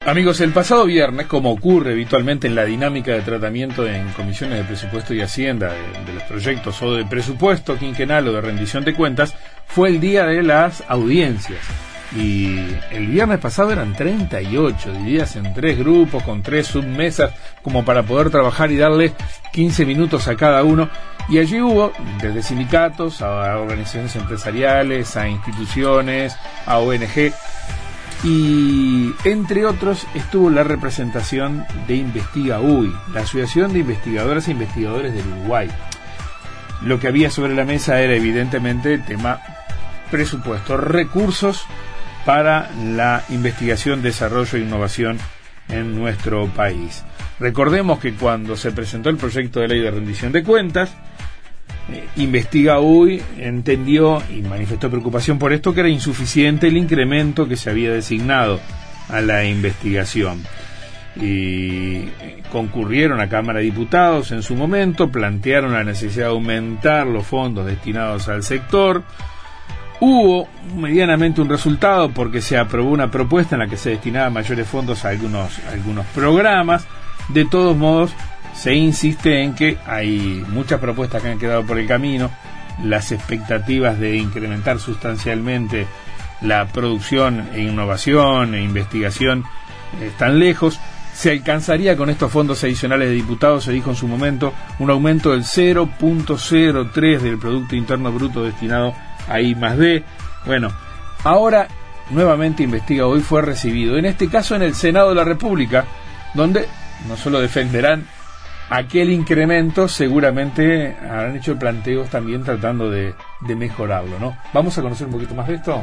Amigos, el pasado viernes, como ocurre habitualmente en la dinámica de tratamiento en comisiones de presupuesto y hacienda de los proyectos o de presupuesto quinquenal o de rendición de cuentas, fue el día de las audiencias. Y el viernes pasado eran 38, divididas en 3 grupos, con 3 submesas, como para poder trabajar y darle 15 minutos a cada uno. Y allí hubo, desde sindicatos, a organizaciones empresariales, a instituciones, a ONG, y entre otros estuvo la representación de Investiga UI, la Asociación de Investigadoras e Investigadores del Uruguay. Lo que había sobre la mesa era evidentemente el tema presupuesto, recursos para la investigación, desarrollo e innovación en nuestro país. Recordemos que cuando se presentó el proyecto de ley de rendición de cuentas, Investiga UI entendió y manifestó preocupación por esto, que era insuficiente el incremento que se había designado a la investigación. Y concurrieron a Cámara de Diputados en su momento, plantearon la necesidad de aumentar los fondos destinados al sector. Hubo medianamente un resultado porque se aprobó una propuesta en la que se destinaban mayores fondos a algunos programas. De todos modos, se insiste en que hay muchas propuestas que han quedado por el camino. Las expectativas de incrementar sustancialmente la producción e innovación e investigación están lejos. Se alcanzaría con estos fondos adicionales de diputados, se dijo en su momento, un aumento del 0.03 del Producto Interno Bruto destinado a I+D. Bueno, ahora nuevamente Investiga UI fue recibido, en este caso en el Senado de la República, donde no solo defenderán aquel incremento, seguramente habrán hecho planteos también tratando de mejorarlo, ¿no? Vamos a conocer un poquito más de esto.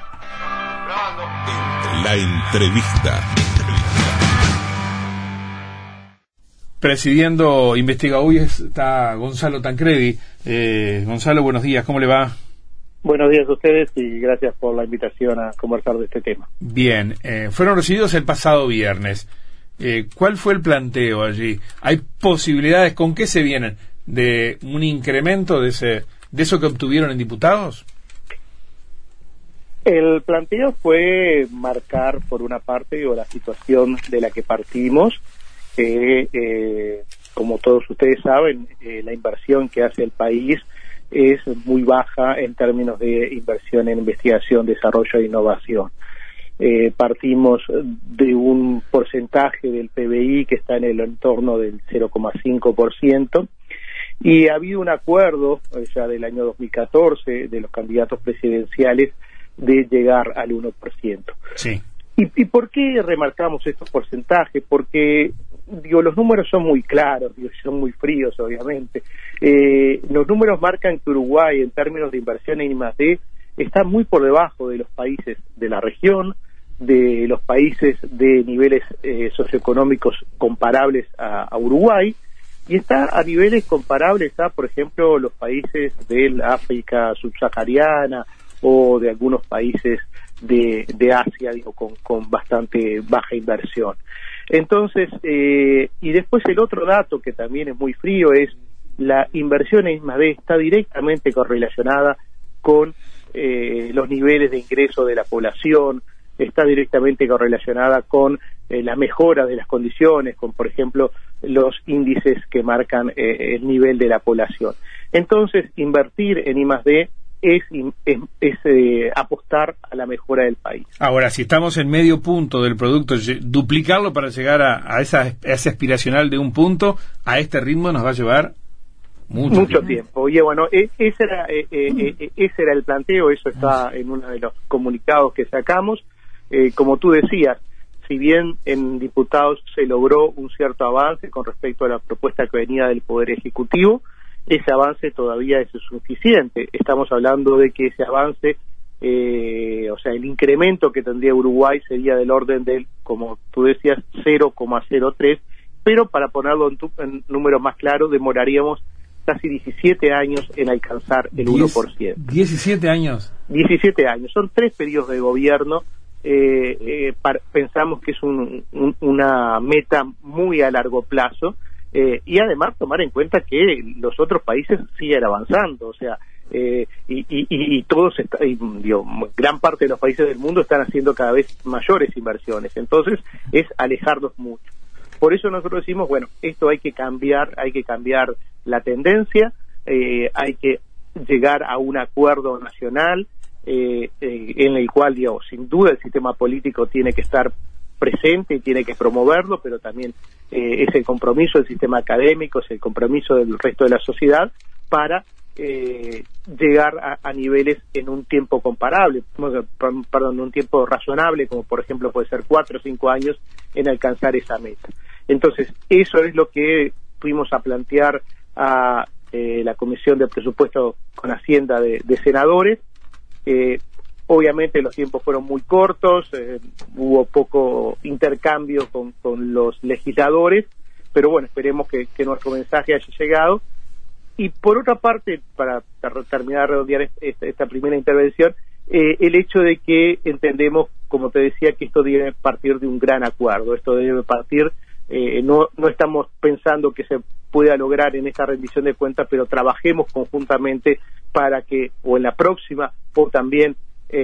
La entrevista. Presidiendo Investiga UI está Gonzalo Tancredi. Gonzalo, buenos días, ¿cómo le va? Buenos días a ustedes y gracias por la invitación a conversar de este tema. Bien, fueron recibidos el pasado viernes. ¿Cuál fue el planteo allí? ¿Hay posibilidades? ¿Con qué se vienen? ¿De un incremento de eso que obtuvieron en diputados? El planteo fue marcar, por una parte, la situación de la que partimos, como todos ustedes saben, la inversión que hace el país es muy baja en términos de inversión en investigación, desarrollo e innovación. Partimos de un porcentaje del PBI que está en el entorno del 0,5%, y ha habido un acuerdo ya del año 2014 de los candidatos presidenciales de llegar al 1%. Sí. ¿Y por qué remarcamos estos porcentajes? Porque los números son muy claros, son muy fríos, obviamente. Los números marcan que Uruguay, en términos de inversión en I+D, está muy por debajo de los países de la región, de los países de niveles socioeconómicos comparables a Uruguay, y está a niveles comparables a, por ejemplo, los países del África subsahariana o de algunos países de Asia, con bastante baja inversión. Entonces, y después el otro dato que también es muy frío es la inversión en I+D está directamente correlacionada con los niveles de ingreso de la población, está directamente correlacionada con la mejora de las condiciones, con, por ejemplo, los índices que marcan el nivel de la población. Entonces, invertir en I+D es apostar a la mejora del país. Ahora, si estamos en medio punto del producto, duplicarlo para llegar a esa aspiracional de un punto, a este ritmo nos va a llevar mucho tiempo. Y bueno, ese era el planteo, eso está en uno de los comunicados que sacamos. Como tú decías, si bien en diputados se logró un cierto avance con respecto a la propuesta que venía del Poder Ejecutivo, ese avance todavía es insuficiente. Estamos hablando de que ese avance, el incremento que tendría Uruguay sería del orden del, como tú decías, 0,03, pero para ponerlo en números más claros, demoraríamos casi 17 años en alcanzar el 1%. 17 años. 17 años. Son 3 periodos de gobierno. Pensamos que es una meta muy a largo plazo, y además tomar en cuenta que los otros países siguen avanzando. O sea, y todos, gran parte de los países del mundo están haciendo cada vez mayores inversiones. Entonces, es alejarnos mucho. Por eso nosotros decimos, bueno, esto hay que cambiar la tendencia, hay que llegar a un acuerdo nacional en el cual, sin duda el sistema político tiene que estar presente y tiene que promoverlo, pero también es el compromiso del sistema académico, es el compromiso del resto de la sociedad para llegar a niveles en un tiempo comparable, en un tiempo razonable, como por ejemplo puede ser 4 o 5 años en alcanzar esa meta. Entonces, eso es lo que fuimos a plantear a la Comisión de Presupuesto con Hacienda de Senadores. Obviamente los tiempos fueron muy cortos, hubo poco intercambio con los legisladores, pero bueno, esperemos que nuestro mensaje haya llegado. Y por otra parte, para terminar de redondear esta primera intervención, el hecho de que entendemos, como te decía, que esto debe partir de un gran acuerdo, esto debe partir, no estamos pensando que se pueda lograr en esta rendición de cuentas, pero trabajemos conjuntamente para que, o en la próxima, o también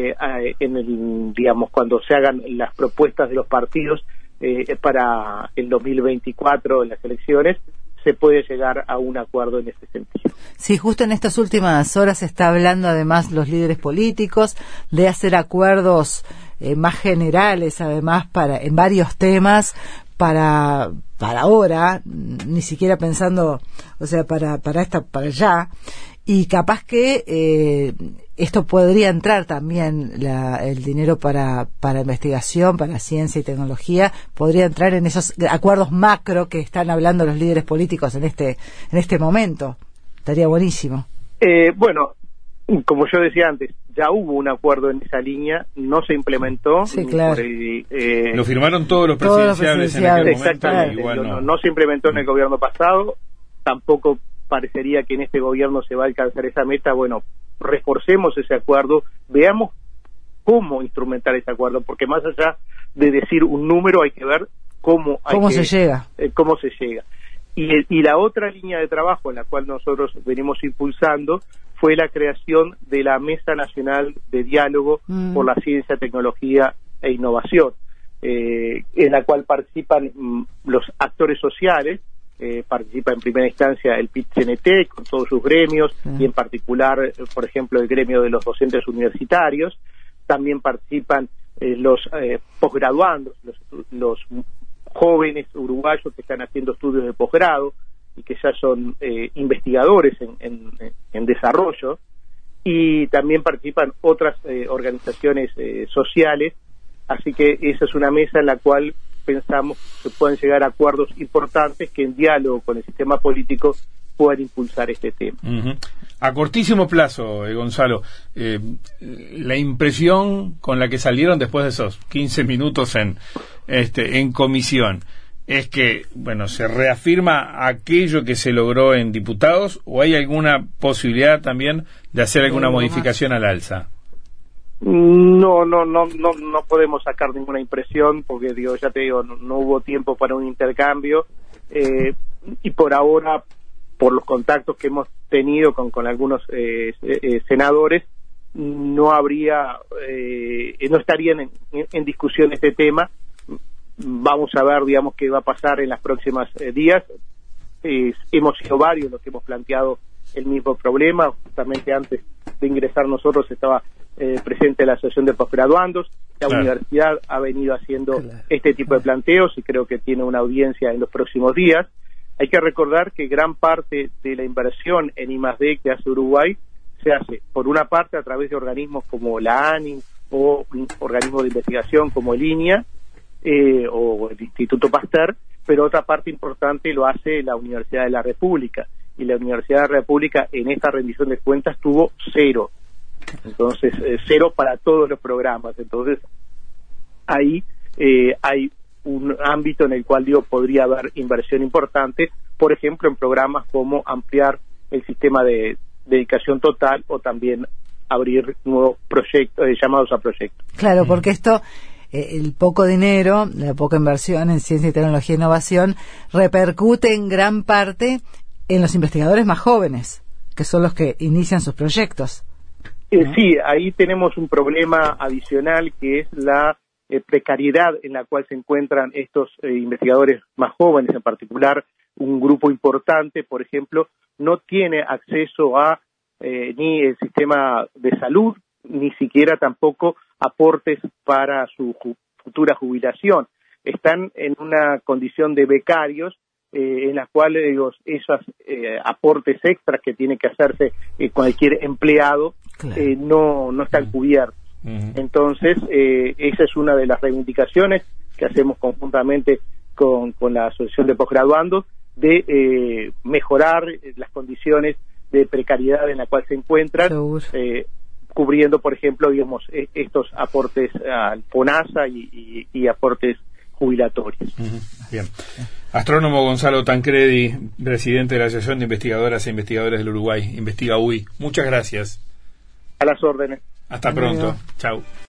cuando se hagan las propuestas de los partidos para el 2024 en las elecciones, se puede llegar a un acuerdo en ese sentido. Sí, justo en estas últimas horas se está hablando además los líderes políticos de hacer acuerdos más generales, además en varios temas para ahora, ni siquiera pensando, o sea, para allá, y capaz que esto podría entrar también, el dinero para investigación, para ciencia y tecnología, podría entrar en esos acuerdos macro que están hablando los líderes políticos en este momento. Estaría buenísimo. Bueno, como yo decía antes, ya hubo un acuerdo en esa línea, no se implementó. Sí, claro. Lo firmaron todos los presidenciables en aquel momento. Exactamente, igual no se implementó en el gobierno pasado, tampoco parecería que en este gobierno se va a alcanzar esa meta. Bueno, reforcemos ese acuerdo, veamos cómo instrumentar ese acuerdo, porque más allá de decir un número hay que ver cómo se llega. Cómo se llega. Y la otra línea de trabajo en la cual nosotros venimos impulsando fue la creación de la Mesa Nacional de Diálogo por la Ciencia, Tecnología e Innovación, en la cual participan los actores sociales. Participa en primera instancia el PIT-CNT con todos sus gremios y en particular, por ejemplo, el gremio de los docentes universitarios. También participan los posgraduandos, los jóvenes uruguayos que están haciendo estudios de posgrado y que ya son investigadores en desarrollo, y también participan otras organizaciones sociales. Así que esa es una mesa en la cual pensamos que pueden llegar a acuerdos importantes que en diálogo con el sistema político puedan impulsar este tema. A cortísimo plazo, Gonzalo, la impresión con la que salieron después de esos 15 minutos en comisión es que, bueno, se reafirma aquello que se logró en diputados, ¿o hay alguna posibilidad también de hacer alguna modificación al alza? No podemos sacar ninguna impresión porque ya te digo, no hubo tiempo para un intercambio, y por ahora, por los contactos que hemos tenido con algunos senadores, no estarían en discusión este tema. Vamos a ver, qué va a pasar en las próximas días. Hemos sido varios los que hemos planteado el mismo problema. Justamente antes de ingresar nosotros estaba presente la Asociación de Posgraduandos. La universidad ha venido haciendo este tipo de planteos y creo que tiene una audiencia en los próximos días. Hay que recordar que gran parte de la inversión en I+D que hace Uruguay se hace, por una parte, a través de organismos como la ANI o organismos de investigación como el INIA o el Instituto Pasteur, pero otra parte importante lo hace la Universidad de la República, y la Universidad de la República en esta rendición de cuentas tuvo 0. Entonces, 0 para todos los programas. Entonces, ahí hay un ámbito en el cual podría haber inversión importante, por ejemplo, en programas como ampliar el sistema de dedicación total o también abrir nuevos proyectos, llamados a proyectos. Claro, porque esto, el poco dinero, la poca inversión en ciencia y tecnología e innovación repercute en gran parte en los investigadores más jóvenes. que son los que inician sus proyectos. Sí, ahí tenemos un problema adicional que es la precariedad en la cual se encuentran estos investigadores más jóvenes, en particular un grupo importante, por ejemplo, no tiene acceso a ni el sistema de salud, ni siquiera tampoco aportes para su futura jubilación. Están en una condición de becarios en la cual esos aportes extras que tiene que hacerse cualquier empleado no están cubiertos. Entonces, esa es una de las reivindicaciones que hacemos conjuntamente con la Asociación de Posgraduandos, de mejorar las condiciones de precariedad en la cual se encuentran, cubriendo, por ejemplo, digamos, estos aportes al FONASA y aportes jubilatorios. Bien. Astrónomo Gonzalo Tancredi, presidente de la Asociación de Investigadoras e Investigadores del Uruguay, Investiga UI. Muchas gracias. A las órdenes. Hasta pronto. Chau.